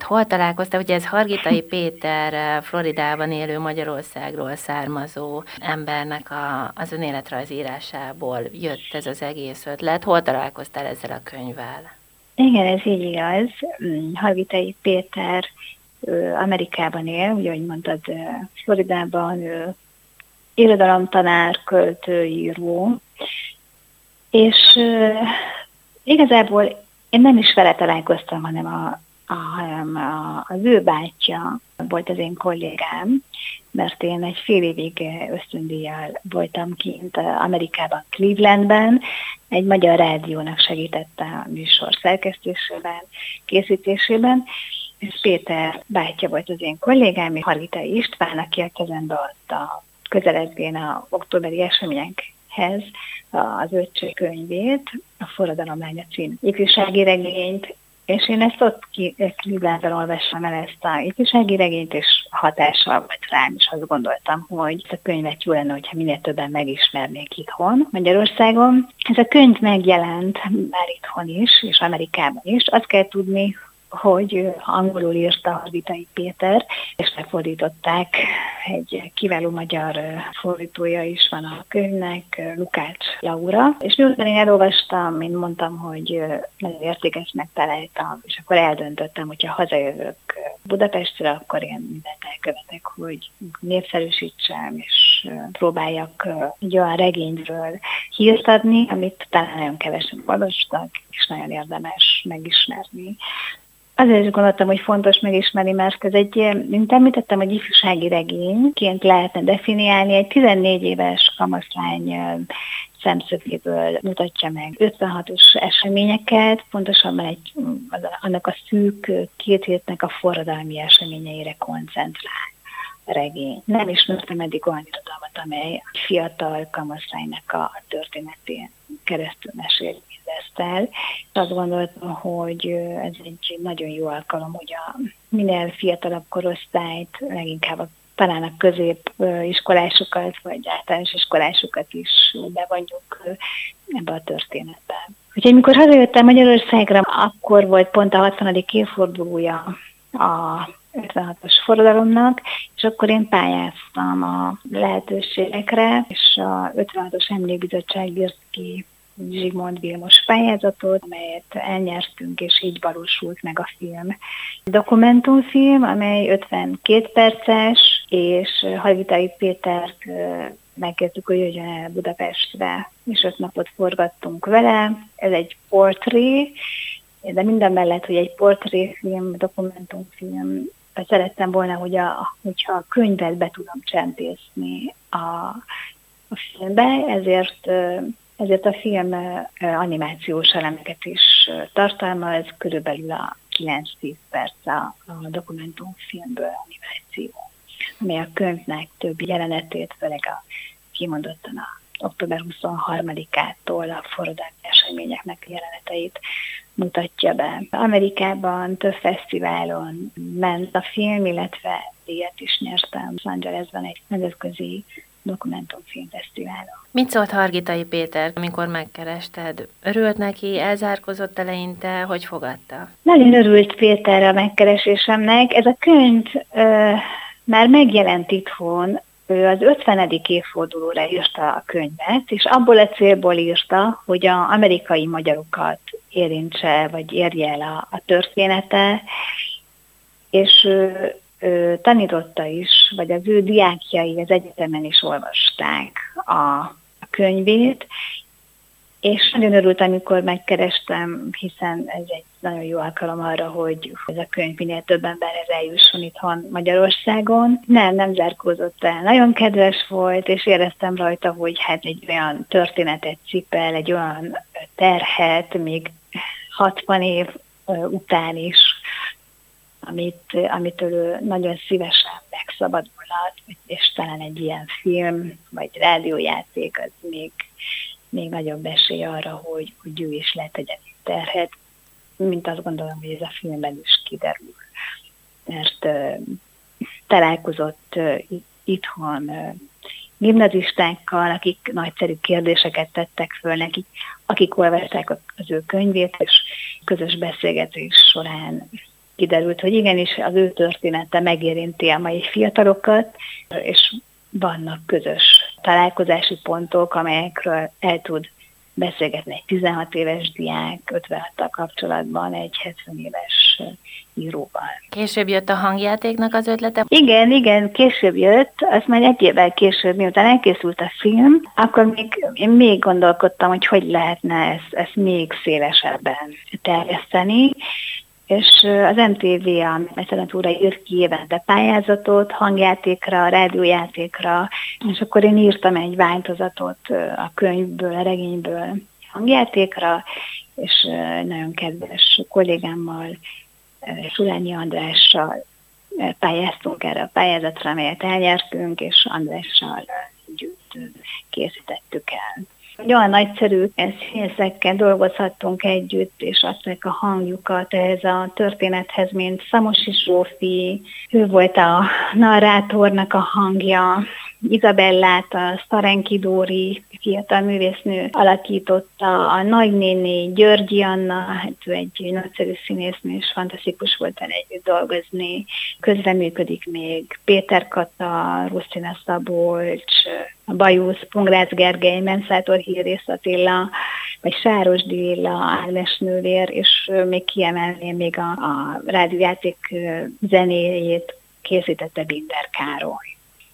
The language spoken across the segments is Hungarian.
Hol találkoztál? Ugye ez Hargitai Péter, Floridában élő, Magyarországról származó embernek az önéletrajzi írásából jött ez az egész ötlet. Hol találkoztál ezzel a könyvvel? Igen, ez így igaz. Hargitai Péter Amerikában él, ugye, ahogy mondtad, Floridában irodalomtanár, költő, író, és igazából én nem is vele találkoztam, hanem az ő bátyja volt az én kollégám, mert én egy fél évig ösztöndíjjal voltam kint Amerikában, Clevelandben, egy magyar rádiónak segítette a műsor szerkesztésében, készítésében, és Péter bátyja volt az én kollégám, Hargitai István, aki a kezembe adta közelezvén a októberi eseményekhez az öccse könyvét, a Forradalomlánya című ifjúsági regényt, és én ezt ott Clevelandben olvastam el ezt a ifjúsági regényt, és hatással volt rám, és azt gondoltam, hogy ezt a könyvet jó lenne, hogyha minél többen megismernék itthon, Magyarországon. Ez a könyv megjelent már itthon is, és Amerikában is. Azt kell tudni, hogy angolul írta Hargitai Péter, és lefordították, egy kiváló magyar fordítója is van a könyvnek, Lukács Laura. És miután én elolvastam, én mondtam, hogy nagyon értékesnek találtam, és akkor eldöntöttem, hogyha hazajövök Budapestre, akkor én mindent elkövetek, hogy népszerűsítsem, és próbáljak egy olyan regényről hírt adni, amit talán nagyon kevesen olvastak, és nagyon érdemes megismerni. Azért is gondoltam, hogy fontos megismerni, mert ez mint említettem, hogy ifjúsági regényként lehetne definiálni, egy 14 éves kamaszlány szemszögéből mutatja meg 56-os eseményeket, pontosabban annak a szűk 2 hétnek a forradalmi eseményeire koncentrál a regény. Nem ismertem eddig olyan irodalmat, amely a fiatal kamaszlánynak a történetén keresztül mesél mindezt el. Azt gondoltam, hogy ez egy nagyon jó alkalom, hogy a minél fiatalabb korosztályt, leginkább talán a középiskolásokat, vagy általános iskolásokat is bevonjuk ebbe a történetbe. Úgyhogy mikor hazajöttem Magyarországra, akkor volt pont a 60. évfordulója a 56-os forradalomnak, és akkor én pályáztam a lehetőségekre, és a 56-os Emlékbizottság írt ki Zsigmond Vilmos pályázatot, amelyet elnyertünk, és így valósult meg a film. Dokumentumfilm, amely 52 perces, és Hargitai Pétert megkértük, hogy jöjjön el Budapestre, és 5 napot forgattunk vele. Ez egy portré, de minden mellett, hogy egy portréfilm, dokumentumfilm, szerettem volna, hogyha a könyvet be tudom csempészni a filmbe, ezért a film animációs elemeket is tartalmaz, körülbelül a 9-10 perc a dokumentumfilmből animáció, ami a könyvnek több jelenetét, főleg kimondottan a október 23-ától a forradalmi eseményeknek jeleneteit mutatja be. Amerikában több fesztiválon ment a film, illetve díjat is nyertem Los Angelesben egy nemzetközi dokumentumfilmfesztiválon. Mit szólt Hargitai Péter, amikor megkerested? Örült neki, elzárkózott eleinte, hogy fogadta? Nagyon örült Péter a megkeresésemnek. Ez a könyv már megjelent itthon, ő az 50. évfordulóra írta a könyvet, és abból a célból írta, hogy az amerikai magyarokat érintse, vagy érje el a története, és ő tanította is, vagy az ő diákjai az egyetemen is olvasták a könyvét, és nagyon örült, amikor megkerestem, hiszen ez egy nagyon jó alkalom arra, hogy ez a könyv minél több emberhez eljusson itthon Magyarországon. Nem zárkózott el. Nagyon kedves volt, és éreztem rajta, hogy hát egy olyan történetet cipel, egy olyan terhet, még 60 év után is, amitől ő nagyon szívesen megszabadulhat, és talán egy ilyen film, vagy rádiójáték az még nagyobb esély arra, hogy ő is letegyen terhet, mint azt gondolom, hogy ez a filmben is kiderül. Mert találkozott itthon gimnazistákkal, akik nagyszerű kérdéseket tettek föl nekik, akik olvasták az ő könyvét, és közös beszélgetés során kiderült, hogy igenis az ő története megérinti a mai fiatalokat, és vannak közös találkozási pontok, amelyekről el tud beszélgetni egy 16 éves diák 56-tal kapcsolatban egy 70 éves íróval. Később jött a hangjátéknak az ötlete? Igen, később jött, azt már egy évvel később, miután elkészült a film, akkor én még gondolkodtam, hogy lehetne ezt még szélesebben terjeszteni, és az MTV a mecenatúra írt ki évente pályázatot hangjátékra, rádiójátékra, és akkor én írtam egy változatot a könyvből, a regényből hangjátékra, és nagyon kedves kollégámmal, Sulányi Andrással pályáztunk erre a pályázatra, amelyet elnyertünk, és Andrással együtt készítettük el. Olyan nagyszerű színészekkel dolgozhattunk együtt, és adták a hangjukat ehhez a történethez, mint Szamosi Zsófi, ő volt a narrátornak a hangja, Izabellát, a Sztarenki Dóri fiatal művésznő alakította, a nagynéni Györgyi Anna, hát ő egy nagyszerű színésznő, és fantasztikus volt vele együtt dolgozni. Közreműködik még Péter Kata, Rusztina Szabolcs, a Bajusz, Pongrácz Gergely, Menszátor Hírész Attila, vagy Sáros Dilla, Ágnes Nővér, és még kiemelném még a rádiójáték zenéjét készítette Binder Károly.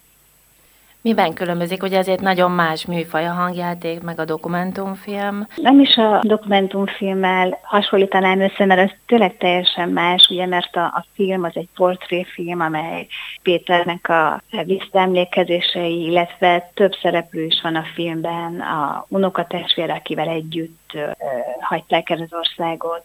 Miben különbözik? Ugye azért nagyon más műfaj a hangjáték, meg a dokumentumfilm. Nem is a dokumentumfilmmel hasonlítanám össze, mert ez tényleg teljesen más, ugye, mert a film az egy portréfilm, amely Péternek a visszaemlékezései, illetve több szereplő is van a filmben, a unokatestvére, akivel együtt hagyták el az országot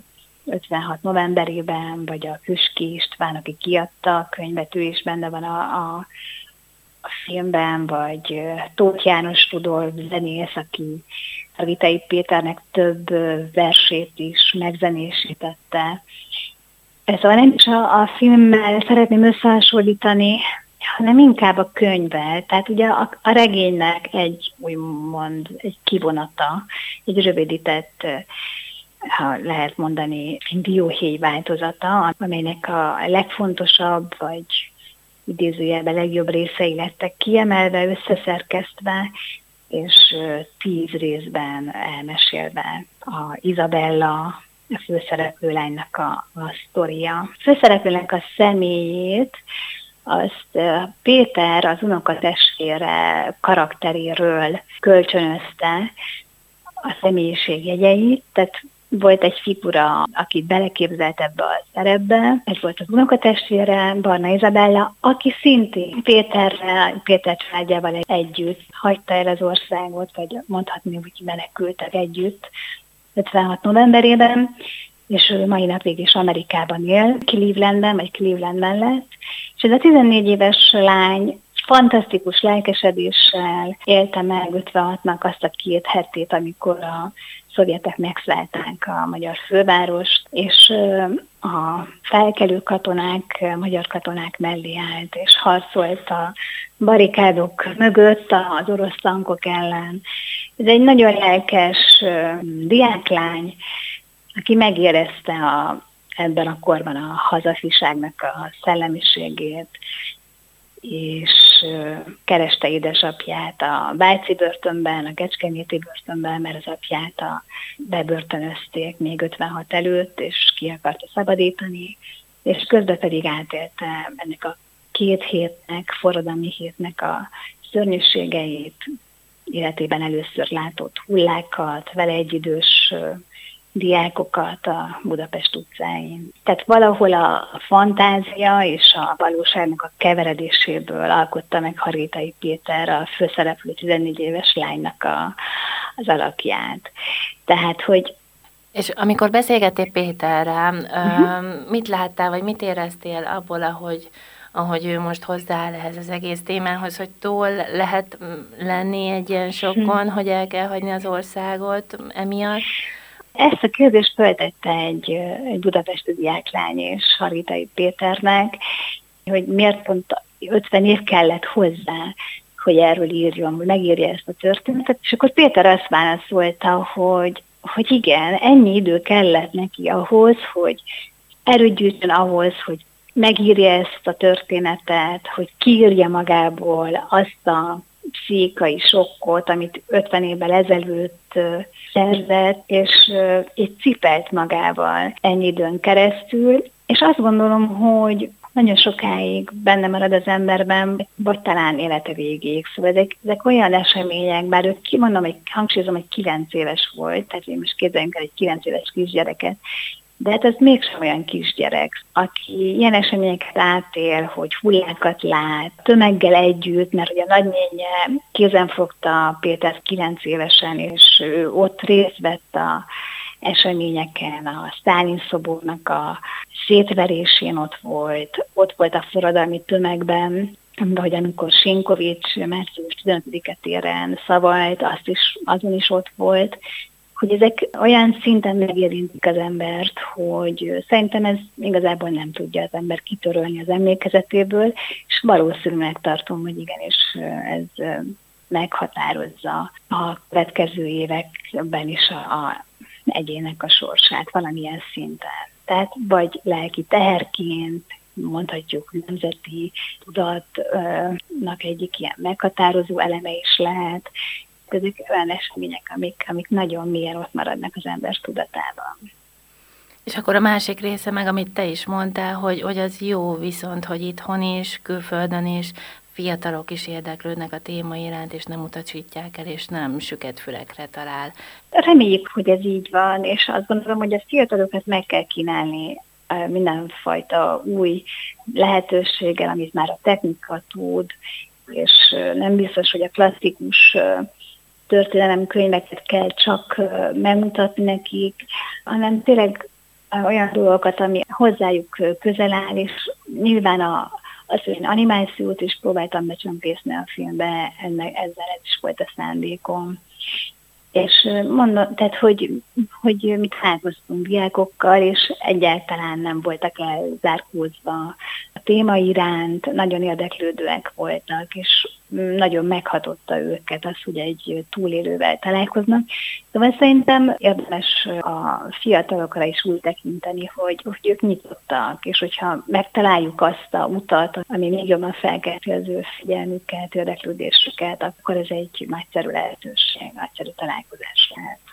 56 novemberében, vagy a Füski István, aki kiadta a könyvet, ő is benne van a filmben, vagy Tóth János Rudolf zenész, aki Hargitai Péternek több versét is megzenésítette. Szóval nem is a filmmel szeretném összehasonlítani, hanem inkább a könyvvel. Tehát ugye a regénynek egy kivonata, egy rövidített, ha lehet mondani, dióhéj változata, amelynek a legfontosabb, vagy idézőjelben legjobb részei lettek kiemelve, összeszerkesztve, és 10 részben elmesélve a Izabella, a főszereplő lánynak a sztoria. A főszereplőnek a személyét azt Péter az unokatestvére karakteréről kölcsönözte a személyiségjegyeit, tehát volt egy figura, akit beleképzelt ebbe a szerepbe, ez volt az unokatestvére, Barna Izabella, aki szintén Péter családjával együtt hagyta el az országot, vagy mondhatni, hogy menekültek együtt 56 novemberében, és ő mai napig is Amerikában él, Cleveland mellett, és ez a 14 éves lány fantasztikus lelkesedéssel élte meg 56-nak azt a 2 hetét, amikor a szovjetek megszállták a magyar fővárost, és a felkelő katonák, magyar katonák mellé állt, és harcolt a barikádok mögött az orosz tankok ellen. Ez egy nagyon lelkes diáklány, aki megérezte ebben a korban a hazafiságnak a szellemiségét, és kereste édesapját a Váci börtönben, a Kecskeméti börtönben, mert az apját bebörtönözték még 56 előtt, és ki akarta szabadítani, és közben pedig átélte ennek a 2 hétnek, forradalmi hétnek a szörnyűségeit, életében először látott hullákat, vele egyidős diákokat a Budapest utcáin. Tehát valahol a fantázia és a valóságnak a keveredéséből alkotta meg Hargitai Péter a főszereplő 14 éves lánynak az alakját. Tehát, hogy... És amikor beszélgettél Péterrel, mit láttál, vagy mit éreztél abból, ahogy ő most hozzááll ehhez az egész témához, hogy túl lehet lenni egy ilyen sokkon, hogy el kell hagyni az országot emiatt? Ezt a kérdést föltette egy budapesti diáklány és Hargitai Péternek, hogy miért pont 50 év kellett hozzá, hogy erről írjon, hogy megírja ezt a történetet. És akkor Péter azt válaszolta, hogy igen, ennyi idő kellett neki ahhoz, hogy erőt gyűjtsön ahhoz, hogy megírja ezt a történetet, hogy kiírja magából azt a pszichikai sokkot, amit 50 évvel ezelőtt szerzett, és itt cipelt magával ennyi időn keresztül. És azt gondolom, hogy nagyon sokáig benne marad az emberben, vagy talán élete végéig. Szóval ezek olyan események, bár ők kimondom, hogy hangsúlyozom, hogy 9 éves volt, tehát én most képzeljünk el egy 9 éves kisgyereket, de hát ez mégsem olyan kisgyerek, aki ilyen eseményeket átél, hogy hullákat lát, tömeggel együtt, mert ugye a nagynénye kézen fogta Pétert 9 évesen, és ő ott részt vett a eseményeken, a Sztálin szobornak a szétverésén ott volt a forradalmi tömegben, hogy amikor Sinkovics március 15-e téren szavalt, azon is ott volt, hogy ezek olyan szinten megérintik az embert, hogy szerintem ez igazából nem tudja az ember kitörölni az emlékezetéből, és valószínűleg tartom, hogy igenis ez meghatározza a következő években is a egyének a sorsát valamilyen szinten. Tehát vagy lelki teherként, mondhatjuk nemzeti tudatnak egyik ilyen meghatározó eleme is lehet. Ezek olyan események, amik nagyon mélyen ott maradnak az ember tudatában. És akkor a másik része meg, amit te is mondtál, hogy az jó viszont, hogy itthon is, külföldön is, fiatalok is érdeklődnek a téma iránt, és nem utasítják el, és nem süket fülekre talál. Reméljük, hogy ez így van, és azt gondolom, hogy a fiatalokat meg kell kínálni mindenfajta új lehetőséggel, amit már a technika tud, és nem biztos, hogy a klasszikus történelemkönyveket kell csak megmutatni nekik, hanem tényleg olyan dolgokat, ami hozzájuk közel áll, és nyilván az, hogy én animációt is próbáltam becsempészni a filmbe, ezzel ez is volt a szándékom. És mondom, tehát, hogy mi találkoztunk diákokkal, és egyáltalán nem voltak elzárkózva a téma iránt, nagyon érdeklődőek voltak, és nagyon meghatotta őket az, hogy egy túlélővel találkoznak. Szóval szerintem érdemes a fiatalokra is úgy tekinteni, hogy ők nyitottak, és hogyha megtaláljuk azt a utat, ami még jobban felkelti az ő figyelmüket, érdeklődésüket, akkor ez egy nagyszerű lehetőség, nagyszerű találkozás lehet.